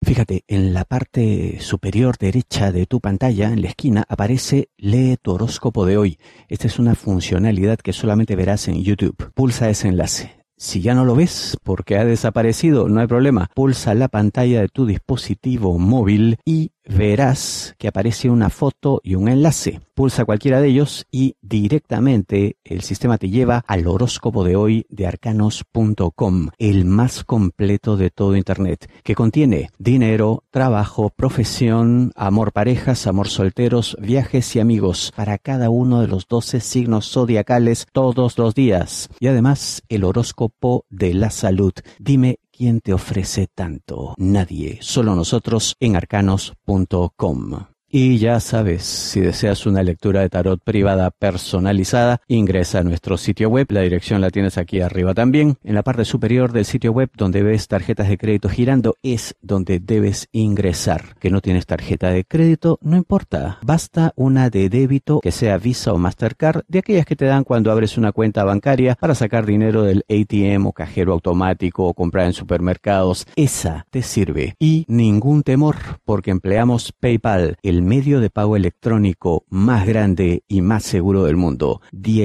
Fíjate, en la parte superior derecha de tu pantalla, en la esquina, aparece Lee tu horóscopo de hoy. Esta es una funcionalidad que solamente verás en YouTube. Pulsa ese enlace. Si ya no lo ves porque ha desaparecido, no hay problema. Pulsa la pantalla de tu dispositivo móvil y verás que aparece una foto y un enlace. Pulsa cualquiera de ellos y directamente el sistema te lleva al horóscopo de hoy de arcanos.com, el más completo de todo Internet, que contiene dinero, trabajo, profesión, amor parejas, amor solteros, viajes y amigos para cada uno de los 12 signos zodiacales todos los días. Y además el horóscopo de la salud. Dime, ¿quién te ofrece tanto? Nadie, solo nosotros en arcanos.com. Y ya sabes, si deseas una lectura de tarot privada personalizada, ingresa a nuestro sitio web. La dirección la tienes aquí arriba también. En la parte superior del sitio web, donde ves tarjetas de crédito girando, es donde debes ingresar. Que no tienes tarjeta de crédito, no importa. Basta una de débito, que sea Visa o Mastercard, de aquellas que te dan cuando abres una cuenta bancaria para sacar dinero del ATM o cajero automático o comprar en supermercados. Esa te sirve. Y ningún temor, porque empleamos PayPal, el medio de pago electrónico más grande y más seguro del mundo.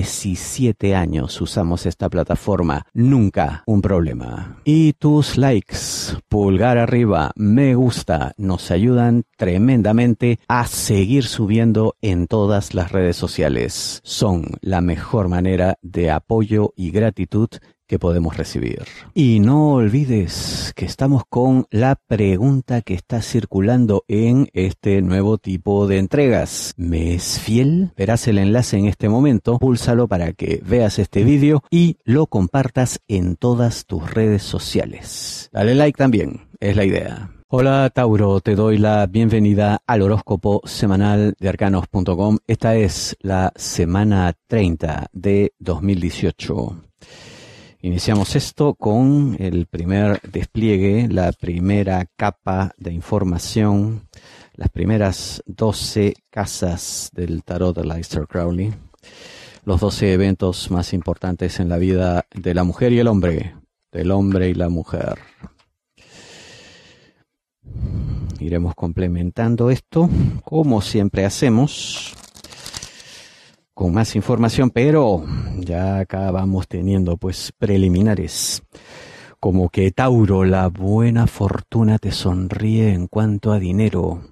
17 años usamos esta plataforma. Nunca un problema. Y tus likes, pulgar arriba, me gusta, nos ayudan tremendamente a seguir subiendo en todas las redes sociales. Son la mejor manera de apoyo y gratitud que podemos recibir. Y no olvides que estamos con la pregunta que está circulando en este nuevo tipo de entregas. ¿Me es fiel? Verás el enlace en este momento, púlsalo para que veas este vídeo y lo compartas en todas tus redes sociales. Dale like también, es la idea. Hola Tauro, te doy la bienvenida al horóscopo semanal de arcanos.com. Esta es la semana 30 de 2018. Iniciamos esto con el primer despliegue, la primera capa de información, las primeras 12 casas del tarot de Aleister Crowley, los 12 eventos más importantes en la vida de la mujer y el hombre, del hombre y la mujer. Iremos complementando esto, como siempre hacemos, con más información, pero ya acá vamos teniendo pues preliminares. Como que Tauro, la buena fortuna te sonríe en cuanto a dinero.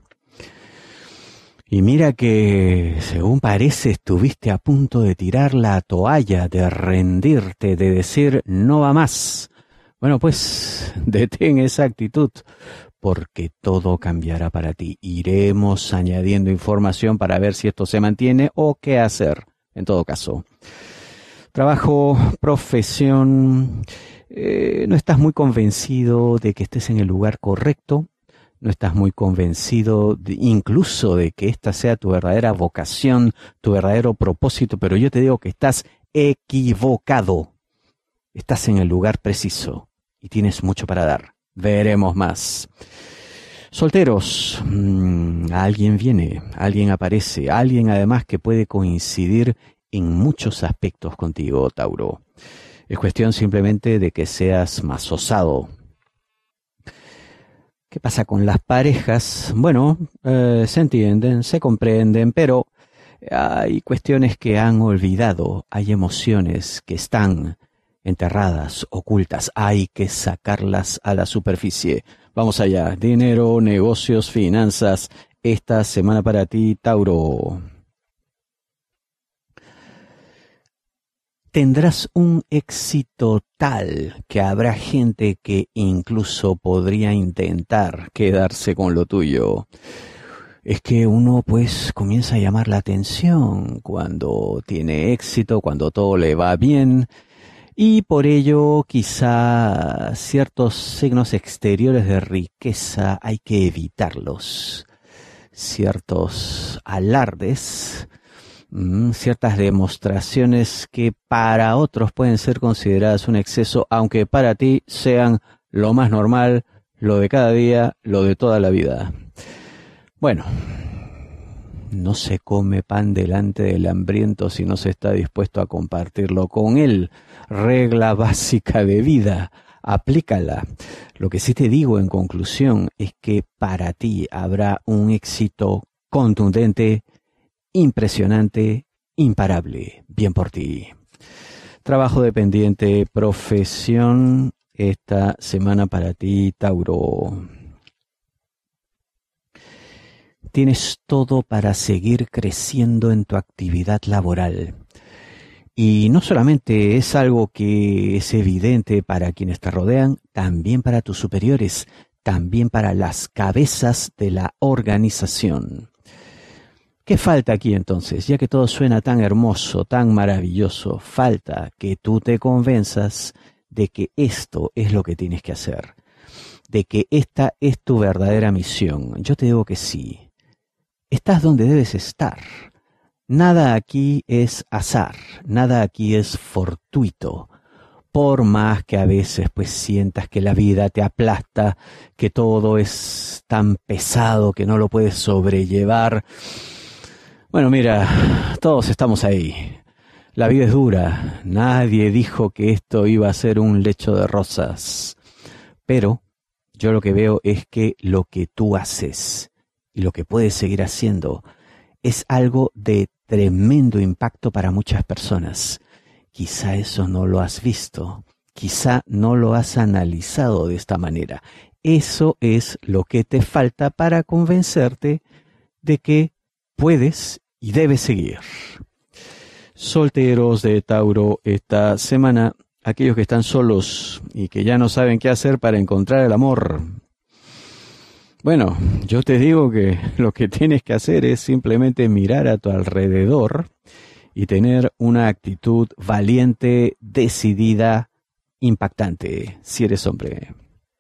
Y mira que, según parece, estuviste a punto de tirar la toalla, de rendirte, de decir no va más. Bueno, pues detén esa actitud, porque todo cambiará para ti. Iremos añadiendo información para ver si esto se mantiene o qué hacer, en todo caso. Trabajo, profesión, no estás muy convencido de que estés en el lugar correcto, no estás muy convencido incluso de que esta sea tu verdadera vocación, tu verdadero propósito, pero yo te digo que estás equivocado. Estás en el lugar preciso y tienes mucho para dar. Veremos más. Solteros, alguien viene, alguien aparece, alguien además que puede coincidir en muchos aspectos contigo, Tauro. Es cuestión simplemente de que seas más osado. ¿Qué pasa con las parejas? Bueno, se entienden, se comprenden, pero hay cuestiones que han olvidado, hay emociones que están enterradas, ocultas, hay que sacarlas a la superficie. Vamos allá, dinero, negocios, finanzas, esta semana para ti, Tauro. Tendrás un éxito tal que habrá gente que incluso podría intentar quedarse con lo tuyo. Es que uno pues comienza a llamar la atención cuando tiene éxito, cuando todo le va bien. Y por ello, quizá ciertos signos exteriores de riqueza hay que evitarlos. Ciertos alardes, ciertas demostraciones que para otros pueden ser consideradas un exceso, aunque para ti sean lo más normal, lo de cada día, lo de toda la vida. Bueno, no se come pan delante del hambriento si no se está dispuesto a compartirlo con él. Regla básica de vida. aplícala. Lo que sí te digo en conclusión es que para ti habrá un éxito contundente, impresionante, imparable. Bien por ti. Trabajo dependiente, profesión, esta semana para ti, Tauro. Tienes todo para seguir creciendo en tu actividad laboral. Y no solamente es algo que es evidente para quienes te rodean, también para tus superiores, también para las cabezas de la organización. ¿Qué falta aquí entonces? Ya que todo suena tan hermoso, tan maravilloso, falta que tú te convenzas de que esto es lo que tienes que hacer, de que esta es tu verdadera misión. Yo te digo que sí. Estás donde debes estar. Nada aquí es azar, nada aquí es fortuito. Por más que a veces pues sientas que la vida te aplasta, que todo es tan pesado que no lo puedes sobrellevar. Bueno, mira, todos estamos ahí. La vida es dura. Nadie dijo que esto iba a ser un lecho de rosas. Pero yo lo que veo es que lo que tú haces y lo que puedes seguir haciendo es algo de tremendo impacto para muchas personas. Quizá eso no lo has visto, quizá no lo has analizado de esta manera. Eso es lo que te falta para convencerte de que puedes y debes seguir. Solteros de Tauro, esta semana, aquellos que están solos y que ya no saben qué hacer para encontrar el amor. Bueno, yo te digo que lo que tienes que hacer es simplemente mirar a tu alrededor y tener una actitud valiente, decidida, impactante, si eres hombre.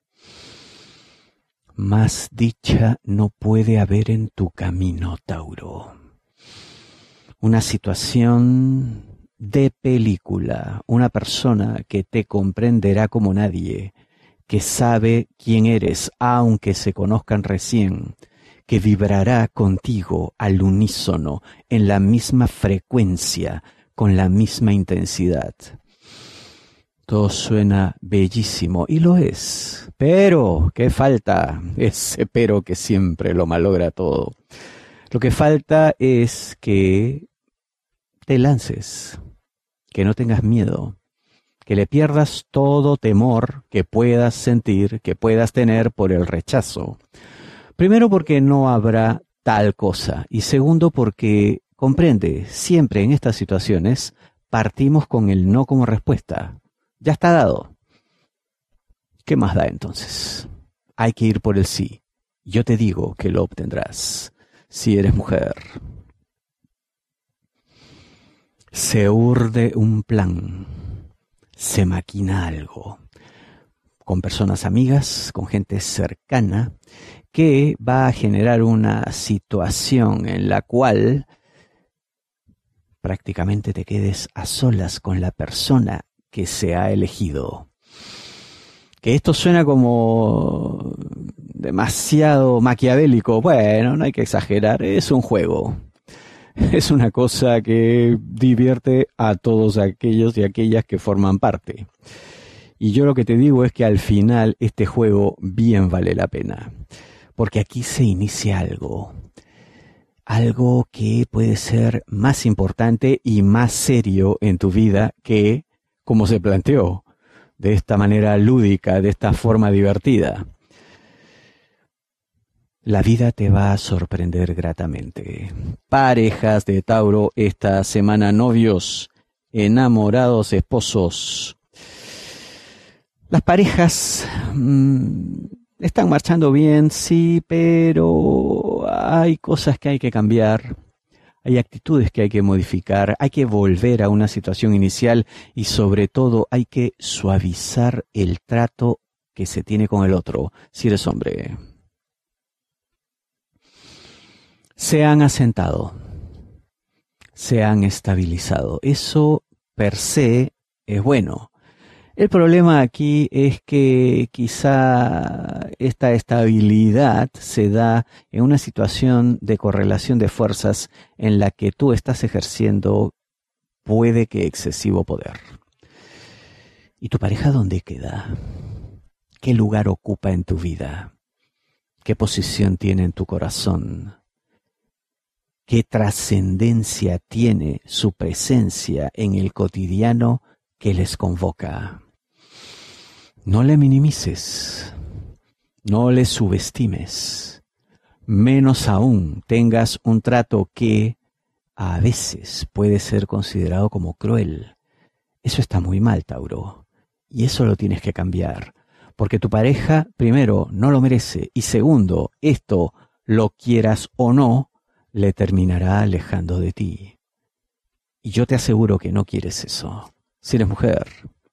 Más dicha no puede haber en tu camino, Tauro. Una situación de película, una persona que te comprenderá como nadie, que sabe quién eres, aunque se conozcan recién, que vibrará contigo al unísono, en la misma frecuencia, con la misma intensidad. Todo suena bellísimo, y lo es. Pero, ¿qué falta? Ese pero que siempre lo malogra todo. Lo que falta es que te lances, que no tengas miedo, que le pierdas todo temor que puedas sentir, que puedas tener por el rechazo. Primero porque no habrá tal cosa y segundo porque, comprende, siempre en estas situaciones partimos con el no como respuesta. Ya está dado. ¿Qué más da entonces? Hay que ir por el sí. Yo te digo que lo obtendrás si eres mujer. Se urde un plan. Se maquina algo, con personas amigas, con gente cercana, que va a generar una situación en la cual prácticamente te quedes a solas con la persona que se ha elegido. Que esto suena como demasiado maquiavélico. Bueno, no hay que exagerar, es un juego. Es una cosa que divierte a todos aquellos y aquellas que forman parte. Y yo lo que te digo es que al final este juego bien vale la pena. Porque aquí se inicia algo. Algo que puede ser más importante y más serio en tu vida que como se planteó. De esta manera lúdica, de esta forma divertida. La vida te va a sorprender gratamente. Parejas de Tauro esta semana, novios, enamorados, esposos. Las parejas están marchando bien, sí, pero hay cosas que hay que cambiar. Hay actitudes que hay que modificar, hay que volver a una situación inicial y sobre todo hay que suavizar el trato que se tiene con el otro, si eres hombre. Se han asentado, se han estabilizado. Eso per se es bueno. El problema aquí es que quizá esta estabilidad se da en una situación de correlación de fuerzas en la que tú estás ejerciendo puede que excesivo poder. ¿Y tu pareja dónde queda? ¿Qué lugar ocupa en tu vida? ¿Qué posición tiene en tu corazón? ¿Qué trascendencia tiene su presencia en el cotidiano que les convoca? No le minimices, no le subestimes, menos aún tengas un trato que a veces puede ser considerado como cruel. Eso está muy mal, Tauro, y eso lo tienes que cambiar, porque tu pareja, primero, no lo merece, y segundo, esto, lo quieras o no, le terminará alejando de ti. Y yo te aseguro que no quieres eso, si eres mujer.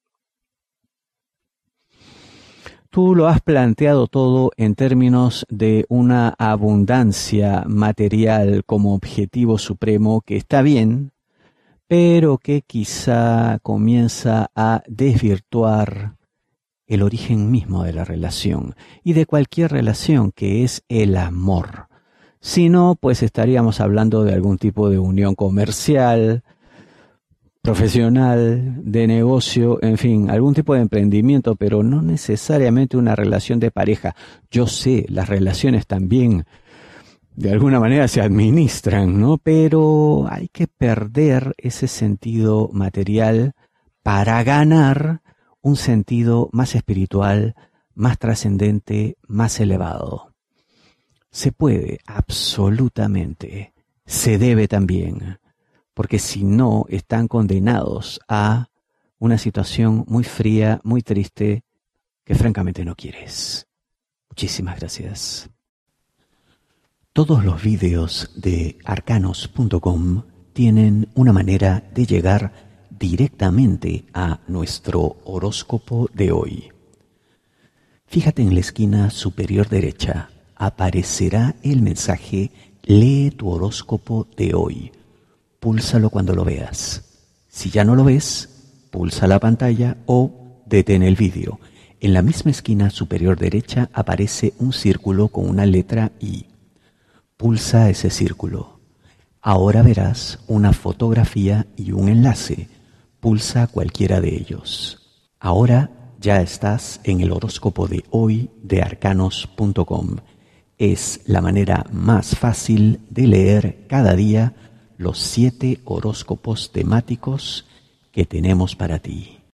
Tú lo has planteado todo en términos de una abundancia material como objetivo supremo que está bien, pero que quizá comienza a desvirtuar el origen mismo de la relación y de cualquier relación, que es el amor. Si no, pues estaríamos hablando de algún tipo de unión comercial, profesional, de negocio, en fin, algún tipo de emprendimiento, pero no necesariamente una relación de pareja. Yo sé, las relaciones también de alguna manera se administran, ¿no? Pero hay que perder ese sentido material para ganar un sentido más espiritual, más trascendente, más elevado. Se puede, absolutamente. Se debe también, porque si no, están condenados a una situación muy fría, muy triste, que francamente no quieres. Muchísimas gracias. Todos los vídeos de arcanos.com tienen una manera de llegar directamente a nuestro horóscopo de hoy. Fíjate en la esquina superior derecha, aparecerá el mensaje "Lee tu horóscopo de hoy". Púlsalo cuando lo veas. Si ya no lo ves, pulsa la pantalla o detén el vídeo. En la misma esquina superior derecha aparece un círculo con una letra I. Pulsa ese círculo. Ahora verás una fotografía y un enlace. Pulsa cualquiera de ellos. Ahora ya estás en el horóscopo de hoy de arcanos.com. Es la manera más fácil de leer cada día los 7 horóscopos temáticos que tenemos para ti.